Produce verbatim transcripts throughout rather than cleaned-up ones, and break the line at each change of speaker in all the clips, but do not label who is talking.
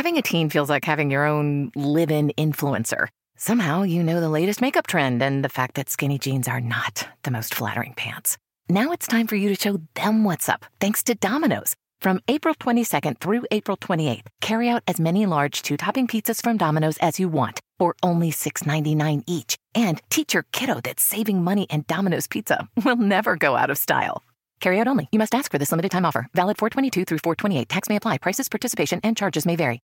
Having a teen feels like having your own live-in influencer. Somehow you know the latest makeup trend and the fact that skinny jeans are not the most flattering pants. Now it's time for you to show them what's up, thanks to Domino's. From April twenty-second through April twenty-eighth, carry out as many large two-topping pizzas from Domino's as you want for only six ninety-nine each. And teach your kiddo that saving money and Domino's Pizza will never go out of style. Carry out only. You must ask for this limited time offer. Valid four twenty-two through four twenty-eight. Tax may apply. Prices, participation, and charges may vary.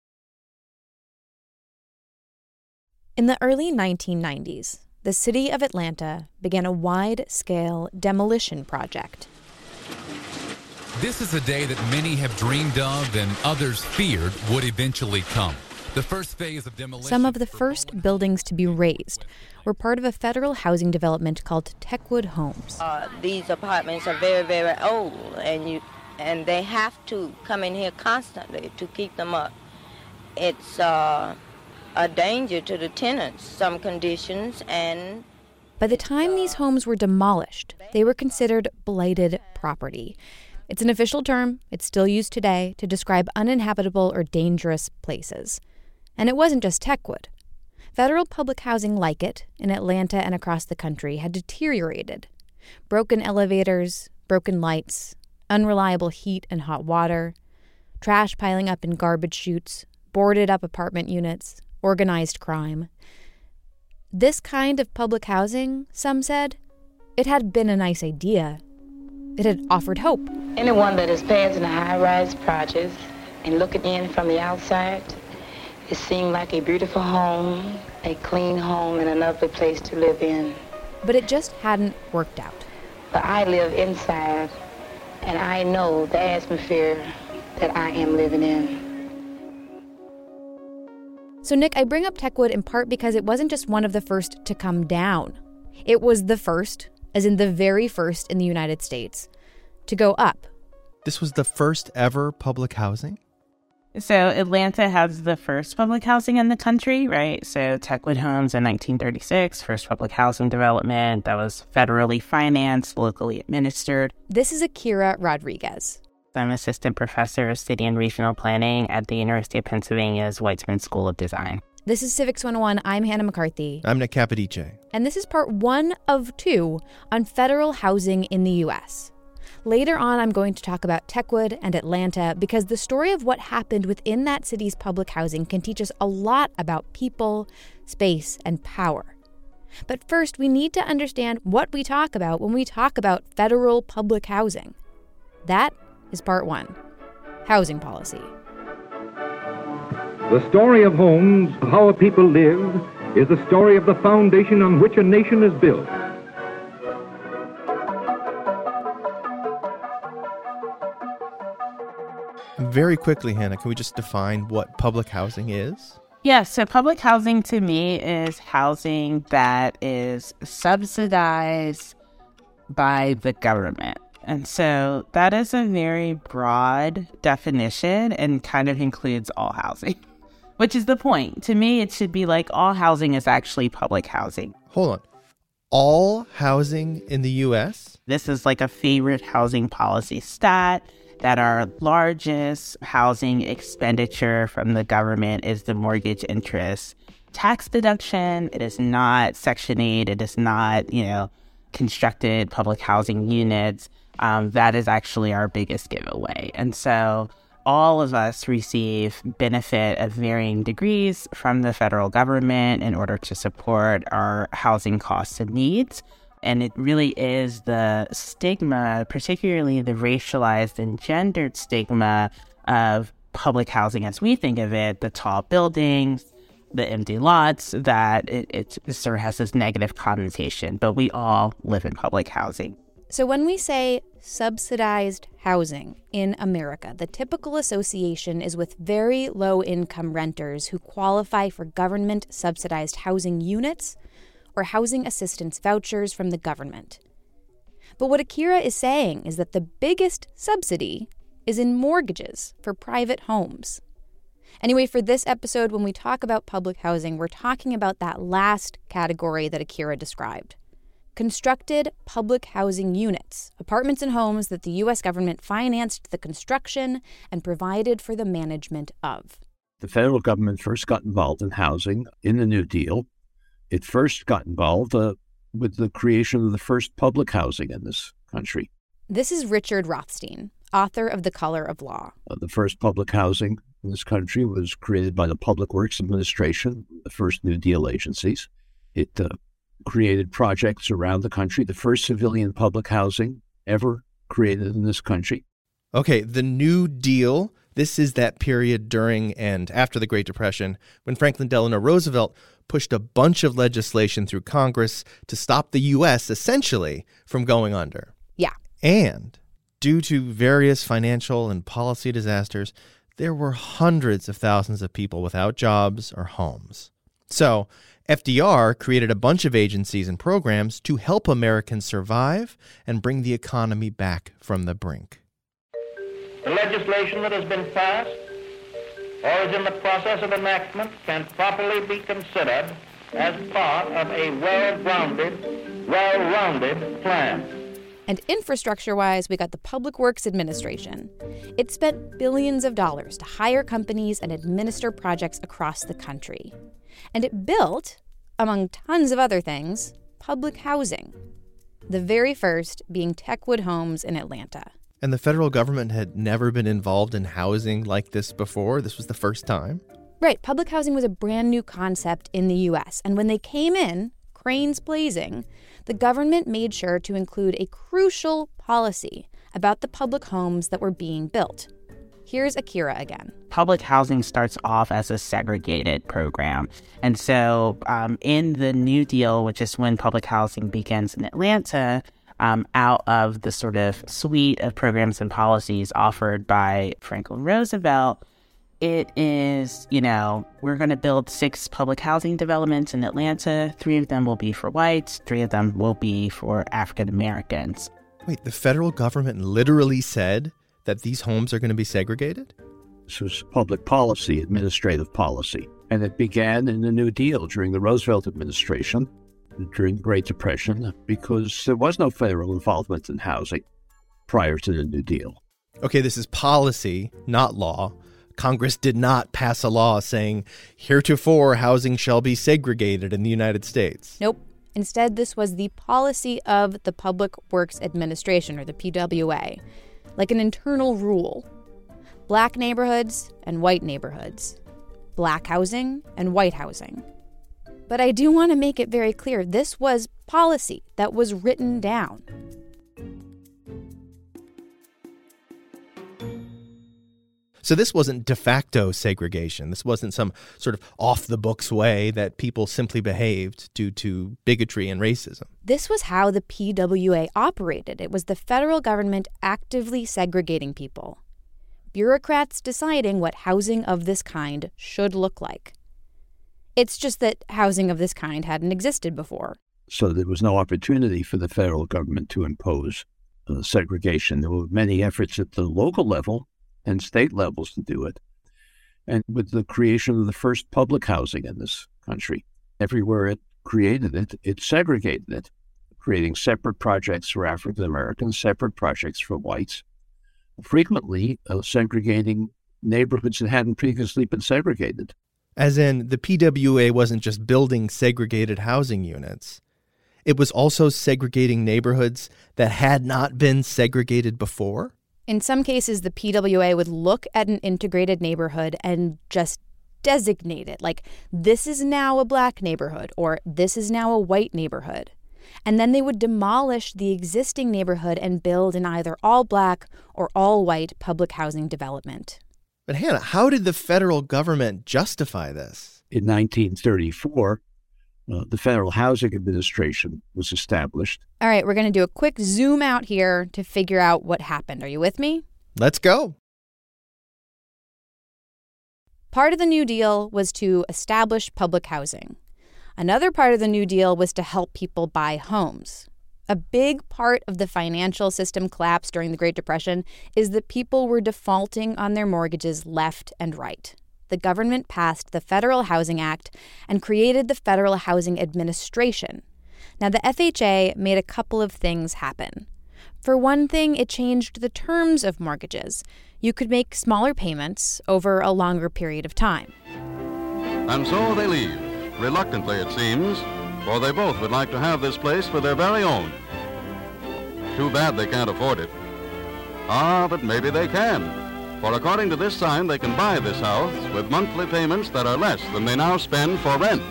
In the early nineteen nineties, the city of Atlanta began a wide-scale demolition project.
This is a day that many have dreamed of and others feared would eventually come. The first phase of demolition.
Some of the first buildings to be razed were part of a federal housing development called Techwood Homes.
Uh, these apartments are very, very old, and you and they have to come in here constantly to keep them up. It's uh, a danger to the tenants, some conditions, and...
By the time these homes were demolished, they were considered blighted property. It's an official term. It's still used today to describe uninhabitable or dangerous places. And it wasn't just Techwood. Federal public housing like it in Atlanta and across the country had deteriorated. Broken elevators, broken lights, unreliable heat and hot water, trash piling up in garbage chutes, boarded up apartment units, organized crime. This kind of public housing, some said, it had been a nice idea. It had offered hope.
Anyone that is passing a high-rise project and looking in from the outside, it seemed like a beautiful home, a clean home, and a lovely place to live in.
But it just hadn't worked out.
But I live inside, and I know the atmosphere that I am living in.
So, Nick, I bring up Techwood in part because it wasn't just one of the first to come down. It was the first, as in the very first in the United States, to go up.
This was the first ever public housing?
So Atlanta has the first public housing in the country, right? So Techwood Homes in nineteen thirty-six, first public housing development that was federally financed, locally administered.
This is Akira Rodriguez.
I'm assistant professor of city and regional planning at the University of Pennsylvania's Weitzman School of Design.
This is Civics one oh one. I'm Hannah McCarthy.
I'm Nick Capodice.
And this is part one of two on federal housing in the U S. Later on, I'm going to talk about Techwood and Atlanta because the story of what happened within that city's public housing can teach us a lot about people, space, and power. But first, we need to understand what we talk about when we talk about federal public housing. That is part one, housing policy.
The story of homes, of how a people live, is the story of the foundation on which a nation is built.
Very quickly, Hannah, can we just define what public housing is?
Yeah, so public housing to me is housing that is subsidized by the government. And so that is a very broad definition and kind of includes all housing, which is the point. To me, it should be like all housing is actually public housing.
Hold on. All housing in the U S?
This is like a favorite housing policy stat that our largest housing expenditure from the government is the mortgage interest tax deduction. It is not Section eight. It is not, you know, constructed public housing units. Um, that is actually our biggest giveaway. And so all of us receive benefit of varying degrees from the federal government in order to support our housing costs and needs. And it really is the stigma, particularly the racialized and gendered stigma of public housing as we think of it, the tall buildings, the empty lots, that it, it sort of has this negative connotation. But we all live in public housing.
So when we say subsidized housing in America, the typical association is with very low-income renters who qualify for government-subsidized housing units or housing assistance vouchers from the government. But what Akira is saying is that the biggest subsidy is in mortgages for private homes. Anyway, for this episode, when we talk about public housing, we're talking about that last category that Akira described. Constructed public housing units, apartments and homes that the U S government financed the construction and provided for the management of.
The federal government first got involved in housing in the New Deal. It first got involved uh, with the creation of the first public housing in this country.
This is Richard Rothstein, author of The Color of Law.
Uh, the first public housing in this country was created by the Public Works Administration, the first New Deal agencies. It uh, created projects around the country, the first civilian public housing ever created in this country.
Okay, the New Deal, this is that period during and after the Great Depression when Franklin Delano Roosevelt pushed a bunch of legislation through Congress to stop the U S essentially from going under.
Yeah.
And due to various financial and policy disasters, there were hundreds of thousands of people without jobs or homes. So F D R created a bunch of agencies and programs to help Americans survive and bring the economy back from the brink.
The legislation that has been passed or is in the process of enactment can properly be considered as part of a well-grounded, well-rounded plan.
And infrastructure-wise, we got the Public Works Administration. It spent billions of dollars to hire companies and administer projects across the country. And it built, among tons of other things, public housing. The very first being Techwood Homes in Atlanta.
And the federal government had never been involved in housing like this before. This was the first time.
Right. Public housing was a brand new concept in the U S. And when they came in, cranes blazing, the government made sure to include a crucial policy about the public homes that were being built. Here's Akira again.
Public housing starts off as a segregated program. And so um, in the New Deal, which is when public housing begins in Atlanta, um, out of the sort of suite of programs and policies offered by Franklin Roosevelt, it is, you know, we're going to build six public housing developments in Atlanta. Three of them will be for whites. Three of them will be for African Americans.
Wait, the federal government literally said that these homes are going to be segregated?
This was public policy, administrative policy. And it began in the New Deal during the Roosevelt administration, during the Great Depression, because there was no federal involvement in housing prior to the New Deal.
Okay, this is policy, not law. Congress did not pass a law saying, heretofore housing shall be segregated in the United States.
Nope. Instead, this was the policy of the Public Works Administration, or the P W A, like an internal rule. Black neighborhoods and white neighborhoods. Black housing and white housing. But I do want to make it very clear, this was policy that was written down.
So this wasn't de facto segregation. This wasn't some sort of off-the-books way that people simply behaved due to bigotry and racism.
This was how the P W A operated. It was the federal government actively segregating people. Bureaucrats deciding what housing of this kind should look like. It's just that housing of this kind hadn't existed before.
So there was no opportunity for the federal government to impose uh, segregation. There were many efforts at the local level and state levels to do it. And with the creation of the first public housing in this country, everywhere it created it, it segregated it, creating separate projects for African Americans, separate projects for whites, frequently uh, segregating neighborhoods that hadn't previously been segregated.
As in, the P W A wasn't just building segregated housing units. It was also segregating neighborhoods that had not been segregated before.
In some cases, the P W A would look at an integrated neighborhood and just designate it, like, this is now a black neighborhood, or this is now a white neighborhood. And then they would demolish the existing neighborhood and build an either all-black or all-white public housing development.
But Hannah, how did the federal government justify this?
In nineteen thirty-four, uh, the Federal Housing Administration was established.
All right, we're going to do a quick zoom out here to figure out what happened. Are you with me?
Let's go.
Part of the New Deal was to establish public housing. Another part of the New Deal was to help people buy homes. A big part of the financial system collapse during the Great Depression is that people were defaulting on their mortgages left and right. The government passed the Federal Housing Act and created the Federal Housing Administration. Now, the F H A made a couple of things happen. For one thing, it changed the terms of mortgages. You could make smaller payments over a longer period of time.
And so they leave, reluctantly it seems, for they both would like to have this place for their very own. Too bad they can't afford it. Ah, but maybe they can, for according to this sign, they can buy this house with monthly payments that are less than they now spend for rent.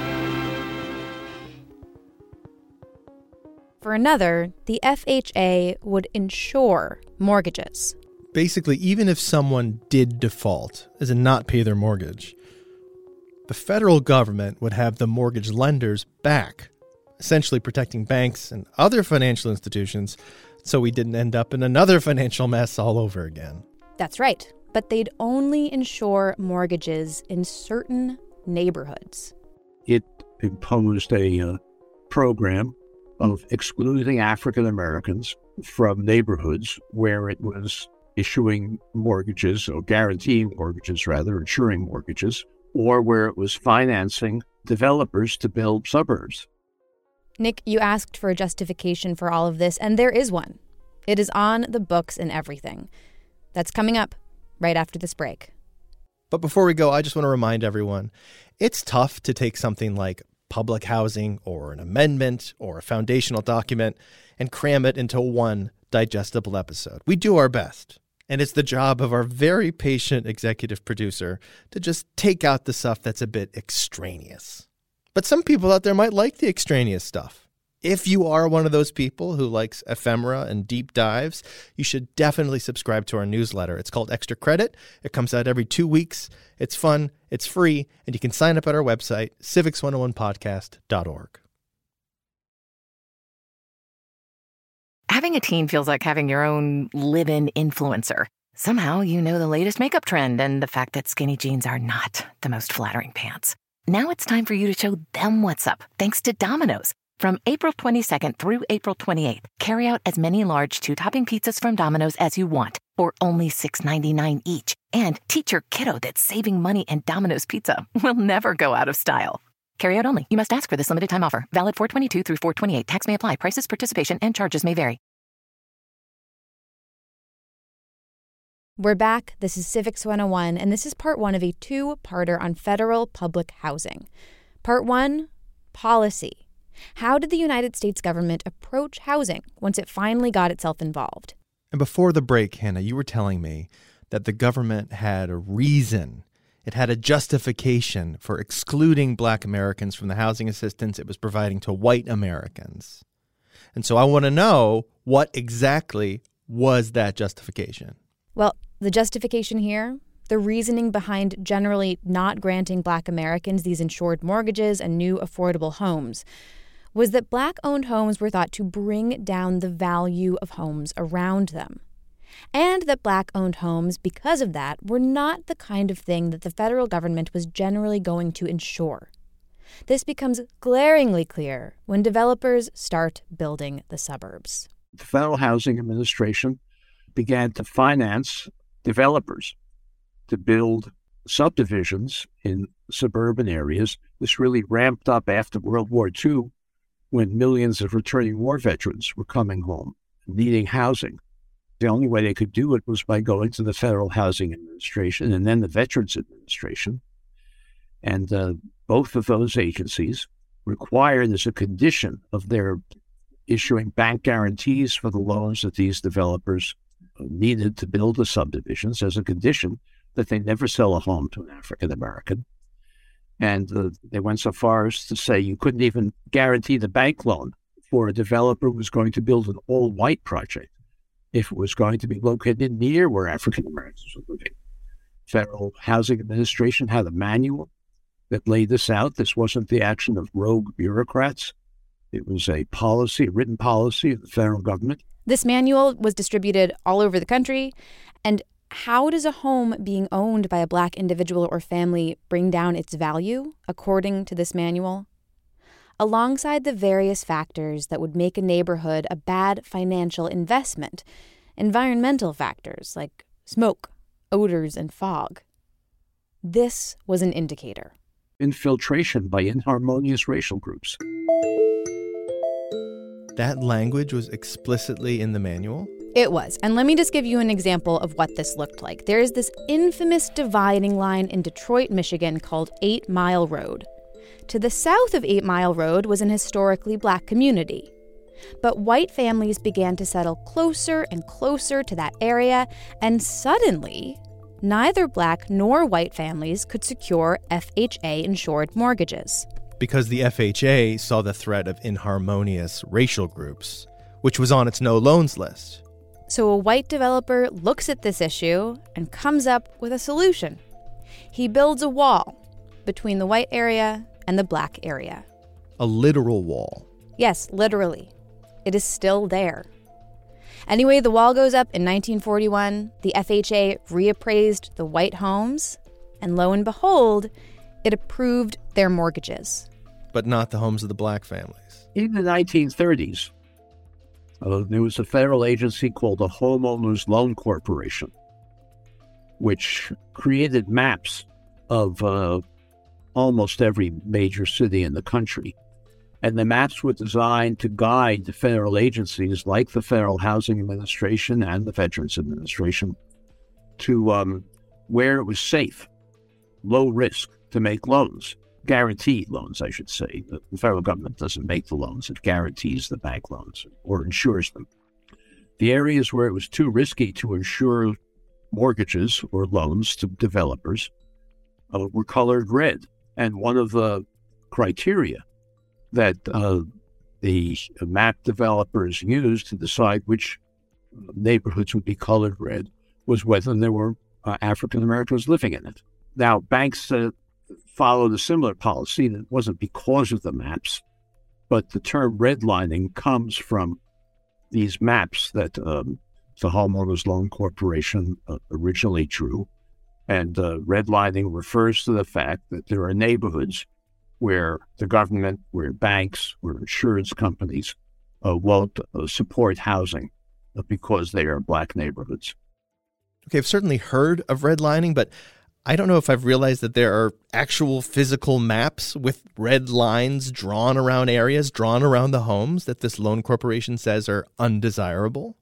For another, the F H A would insure mortgages.
Basically, even if someone did default, as in not pay their mortgage, the federal government would have the mortgage lenders back, essentially protecting banks and other financial institutions so we didn't end up in another financial mess all over again.
That's right, but they'd only insure mortgages in certain neighborhoods.
It imposed a uh, program of excluding African Americans from neighborhoods where it was issuing mortgages, or guaranteeing mortgages rather, insuring mortgages, or where it was financing developers to build suburbs.
Nick, you asked for a justification for all of this, and there is one. It is on the books and everything. That's coming up right after this break.
But before we go, I just want to remind everyone, it's tough to take something like public housing or an amendment or a foundational document and cram it into one digestible episode. We do our best. And it's the job of our very patient executive producer to just take out the stuff that's a bit extraneous. But some people out there might like the extraneous stuff. If you are one of those people who likes ephemera and deep dives, you should definitely subscribe to our newsletter. It's called Extra Credit. It comes out every two weeks. It's fun, it's free, and you can sign up at our website, civics one oh one podcast dot org.
Having a teen feels like having your own live-in influencer. Somehow you know the latest makeup trend and the fact that skinny jeans are not the most flattering pants. Now it's time for you to show them what's up, thanks to Domino's. From April twenty-second through April twenty-eighth, carry out as many large two-topping pizzas from Domino's as you want for only six ninety-nine each. And teach your kiddo that saving money and Domino's Pizza will never go out of style. Carry out only. You must ask for this limited time offer. Valid four twenty-two through four twenty-eight. Tax may apply. Prices, participation, and charges may vary.
We're back. This is Civics one oh one, and this is part one of a two-parter on federal public housing. Part one, policy. How did the United States government approach housing once it finally got itself involved?
And before the break, Hannah, you were telling me that the government had a reason. It had a justification for excluding Black Americans from the housing assistance it was providing to white Americans. And so I want to know, what exactly was that justification?
Well, the justification here, the reasoning behind generally not granting Black Americans these insured mortgages and new affordable homes, was that Black-owned homes were thought to bring down the value of homes around them. And that Black-owned homes, because of that, were not the kind of thing that the federal government was generally going to insure. This becomes glaringly clear when developers start building the suburbs.
The Federal Housing Administration began to finance developers to build subdivisions in suburban areas. This really ramped up after World War Two, when millions of returning war veterans were coming home, needing housing. The only way they could do it was by going to the Federal Housing Administration and then the Veterans Administration. And uh, both of those agencies required, as a condition of their issuing bank guarantees for the loans that these developers needed to build the subdivisions, as a condition that they never sell a home to an African American. And uh, they went so far as to say you couldn't even guarantee the bank loan for a developer who was going to build an all-white project if it was going to be located near where African Americans were living. Federal Housing Administration had a manual that laid this out. This wasn't the action of rogue bureaucrats. It was a policy, a written policy of the federal government.
This manual was distributed all over the country. And how does a home being owned by a Black individual or family bring down its value, according to this manual? Alongside the various factors that would make a neighborhood a bad financial investment, environmental factors like smoke, odors, and fog. This was an indicator.
Infiltration by inharmonious racial groups.
That language was explicitly in the manual?
It was. And let me just give you an example of what this looked like. There is this infamous dividing line in Detroit, Michigan called Eight Mile Road. To the south of Eight Mile Road was an historically black community. But white families began to settle closer and closer to that area, and suddenly, neither black nor white families could secure F H A-insured mortgages.
Because the F H A saw the threat of inharmonious racial groups, which was on its no-loans list.
So a white developer looks at this issue and comes up with a solution. He builds a wall between the white area and the black area.
A literal wall.
Yes, literally. It is still there. Anyway, the wall goes up in nineteen forty-one. The F H A reappraised the white homes, and lo and behold, it approved their mortgages.
But not the homes of the black families.
In the nineteen thirties, uh, there was a federal agency called the Homeowners Loan Corporation, which created maps of uh, almost every major city in the country. And the maps were designed to guide the federal agencies like the Federal Housing Administration and the Veterans Administration to um, where it was safe, low risk to make loans, guaranteed loans, I should say. The federal government doesn't make the loans, it guarantees the bank loans or insures them. The areas where it was too risky to insure mortgages or loans to developers uh, were colored red. And one of the criteria that uh, the map developers used to decide which neighborhoods would be colored red was whether there were uh, African Americans living in it. Now, banks uh, followed a similar policy, and it wasn't because of the maps, but the term redlining comes from these maps that um, the Homeowners Loan Corporation uh, originally drew. And uh, redlining refers to the fact that there are neighborhoods where the government, where banks, where insurance companies uh, won't uh, support housing uh, because they are black neighborhoods.
Okay, I've certainly heard of redlining, but I don't know if I've realized that there are actual physical maps with red lines drawn around areas, drawn around the homes that this loan corporation says are undesirable.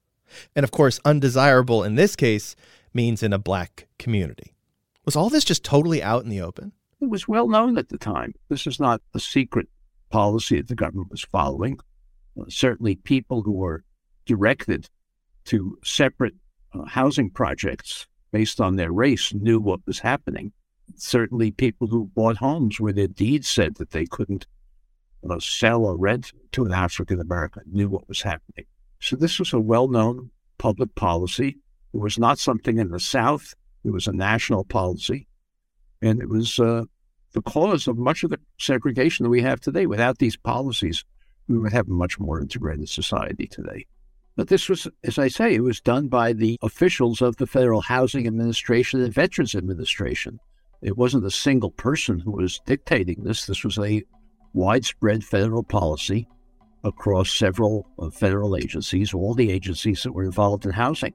And of course, undesirable in this case means in a black community. Was all this just totally out in the open?
It was well known at the time. This is not a secret policy that the government was following. Uh, certainly people who were directed to separate uh, housing projects based on their race knew what was happening. Certainly people who bought homes where their deeds said that they couldn't uh, sell or rent to an African American knew what was happening. So this was a well-known public policy. It was not something in the South. It was a national policy. And it was uh, the cause of much of the segregation that we have today. Without these policies, we would have a much more integrated society today. But this was, as I say, it was done by the officials of the Federal Housing Administration and Veterans Administration. It wasn't a single person who was dictating this. This was a widespread federal policy across several uh, federal agencies, all the agencies that were involved in housing.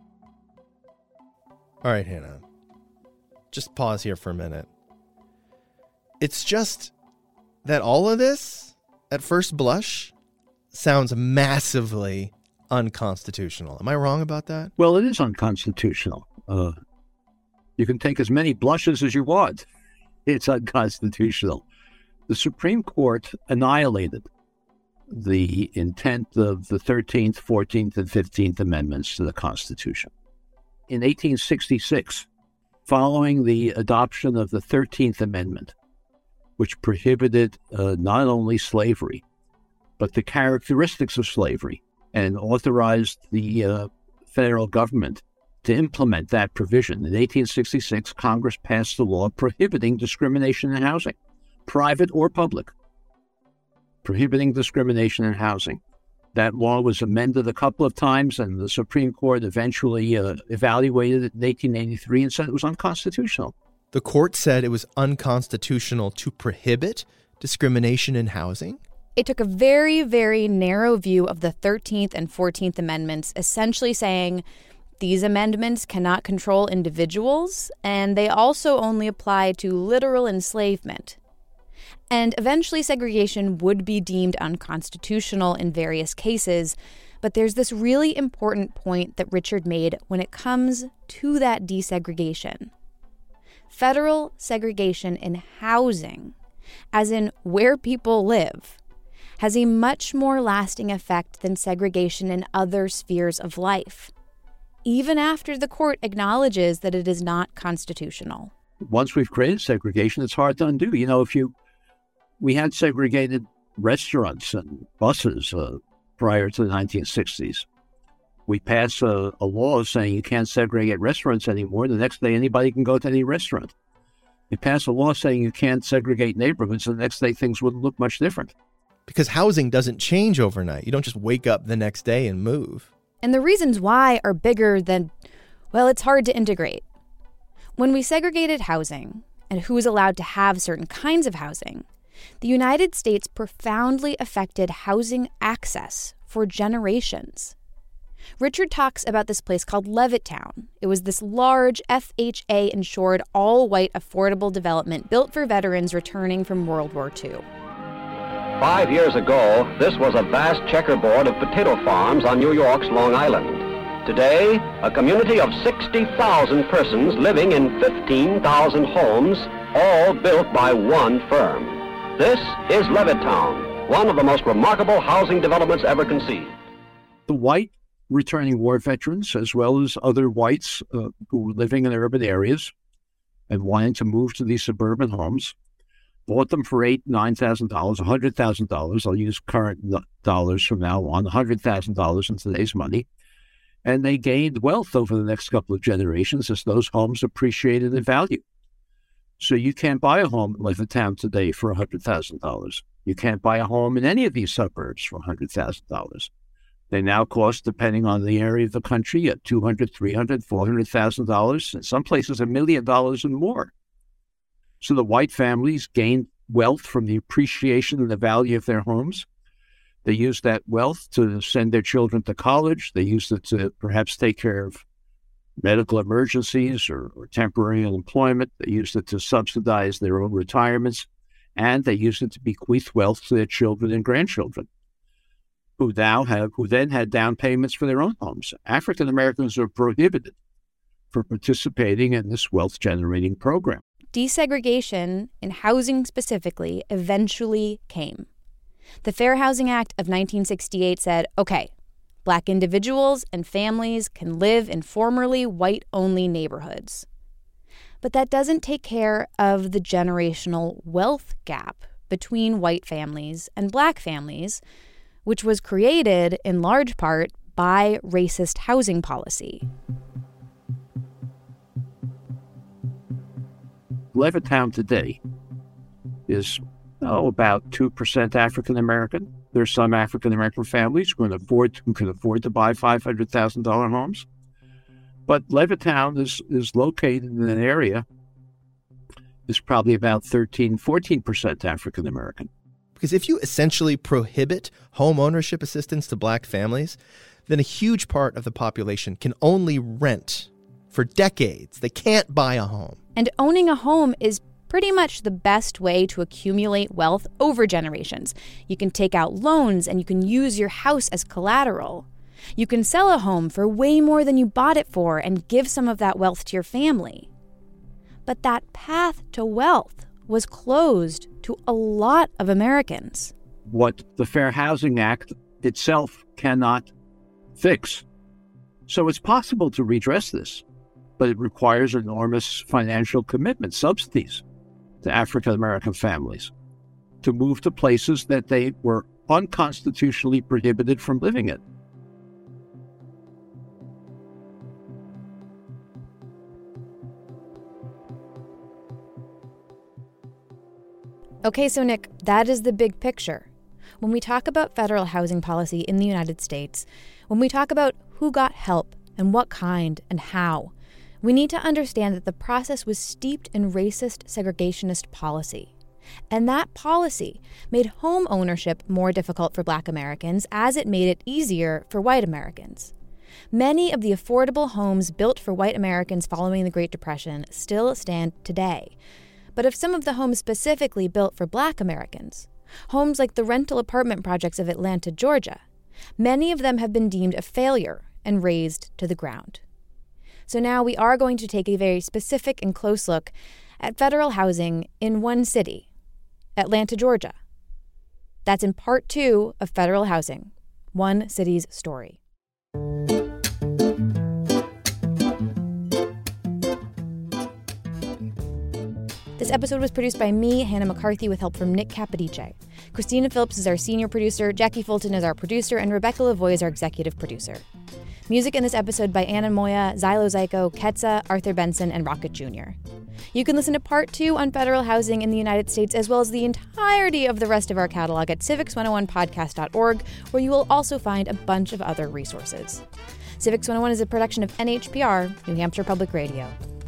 All right, Hannah. Just pause here for a minute. It's just that all of this, at first blush, sounds massively unconstitutional. Am I wrong about that?
Well, it is unconstitutional. Uh, you can take as many blushes as you want. It's unconstitutional. The Supreme Court annihilated the intent of the thirteenth, fourteenth, and fifteenth Amendments to the Constitution. In eighteen sixty-six, following the adoption of the thirteenth Amendment, which prohibited uh, not only slavery, but the characteristics of slavery, and authorized the uh, federal government to implement that provision. In eighteen sixty-six, Congress passed a law prohibiting discrimination in housing, private or public, prohibiting discrimination in housing. That law was amended a couple of times, and the Supreme Court eventually uh, evaluated it in eighteen eighty-three and said it was unconstitutional.
The court said it was unconstitutional to prohibit discrimination in housing?
It took a very, very narrow view of the thirteenth and fourteenth Amendments, essentially saying these amendments cannot control individuals, and they also only apply to literal enslavement. And eventually segregation would be deemed unconstitutional in various cases. But there's this really important point that Richard made when it comes to that desegregation. Federal segregation in housing, as in where people live, has a much more lasting effect than segregation in other spheres of life, even after the court acknowledges that it is not constitutional.
Once we've created segregation, it's hard to undo. You know, if you, we had segregated restaurants and buses uh, prior to the nineteen sixties. We pass a, a law saying you can't segregate restaurants anymore. The next day, anybody can go to any restaurant. You pass a law saying you can't segregate neighborhoods, and the next day things wouldn't look much different.
Because housing doesn't change overnight. You don't just wake up the next day and move.
And the reasons why are bigger than, well, it's hard to integrate. When we segregated housing and who was allowed to have certain kinds of housing, the United States profoundly affected housing access for generations. Richard talks about this place called Levittown. It was this large F H A-insured, all-white, affordable development built for veterans returning from World War Two.
Five years ago, this was a vast checkerboard of potato farms on New York's Long Island. Today, a community of sixty thousand persons living in fifteen thousand homes, all built by one firm. This is Levittown, one of the most remarkable housing developments ever conceived.
The white returning war veterans, as well as other whites uh, who were living in urban areas and wanting to move to these suburban homes, bought them for eight, nine thousand dollars, a hundred thousand dollars. I'll use current dollars from now on, a hundred thousand dollars in today's money, and they gained wealth over the next couple of generations as those homes appreciated in value. So you can't buy a home in Levittown today for a hundred thousand dollars. You can't buy a home in any of these suburbs for a hundred thousand dollars. They now cost, depending on the area of the country, at two hundred, three hundred, four hundred thousand dollars. In some places, a million dollars and more. So the white families gained wealth from the appreciation and the value of their homes. They used that wealth to send their children to college. They used it to perhaps take care of medical emergencies or, or temporary unemployment. They used it to subsidize their own retirements. And they used it to bequeath wealth to their children and grandchildren, who now have, who then had down payments for their own homes. African Americans are prohibited from participating in this wealth-generating program.
Desegregation, in housing specifically, eventually came. The Fair Housing Act of nineteen sixty-eight said, okay, Black individuals and families can live in formerly white-only neighborhoods. But that doesn't take care of the generational wealth gap between white families and Black families, which was created in large part by racist housing policy.
Levittown today is oh, about two percent African American. There's some African American families who can afford who can afford to buy five hundred thousand dollars homes. But Levittown is, is located in an area is probably about thirteen, fourteen percent African American.
Because if you essentially prohibit home ownership assistance to Black families, then a huge part of the population can only rent for decades. They can't buy a home.
And owning a home is pretty much the best way to accumulate wealth over generations. You can take out loans and you can use your house as collateral. You can sell a home for way more than you bought it for and give some of that wealth to your family. But that path to wealth was closed to a lot of Americans.
What the Fair Housing Act itself cannot fix. So it's possible to redress this, but it requires enormous financial commitment, subsidies to African American families to move to places that they were unconstitutionally prohibited from living in.
Okay, so Nick, that is the big picture. When we talk about federal housing policy in the United States, when we talk about who got help and what kind and how, we need to understand that the process was steeped in racist segregationist policy. And that policy made home ownership more difficult for Black Americans as it made it easier for white Americans. Many of the affordable homes built for white Americans following the Great Depression still stand today. but of some of the homes specifically built for Black Americans, homes like the rental apartment projects of Atlanta, Georgia. Many of them have been deemed a failure and razed to the ground. So now we are going to take a very specific and close look at federal housing in one city, Atlanta, Georgia. That's in part two of Federal Housing, One City's Story. This episode was produced by me, Hannah McCarthy, with help from Nick Capodice. Christina Phillips is our senior producer, Jackie Fulton is our producer, and Rebecca Lavoie is our executive producer. Music in this episode by Anna Moya, Xylo Zyko, Ketsa, Arthur Benson, and Rocket Junior You can listen to part two on federal housing in the United States, as well as the entirety of the rest of our catalog at civics one oh one podcast dot org, where you will also find a bunch of other resources. Civics one oh one is a production of N H P R, New Hampshire Public Radio.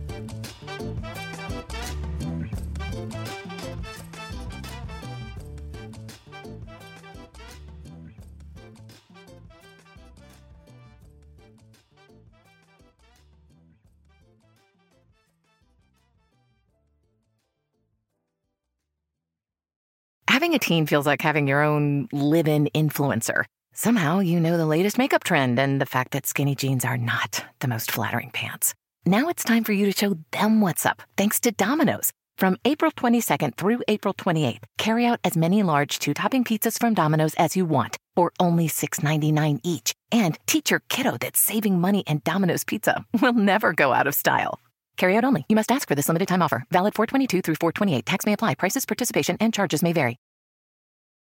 Having a teen feels like having your own live-in influencer. Somehow you know the latest makeup trend and the fact that skinny jeans are not the most flattering pants. Now it's time for you to show them what's up, thanks to Domino's. From April twenty-second through April twenty-eighth, carry out as many large two-topping pizzas from Domino's as you want, for only six ninety-nine each. And teach your kiddo that saving money and Domino's Pizza will never go out of style. Carry out only. You must ask for this limited time offer. Valid four twenty-two through four twenty-eight. Tax may apply. Prices, participation, and charges may vary.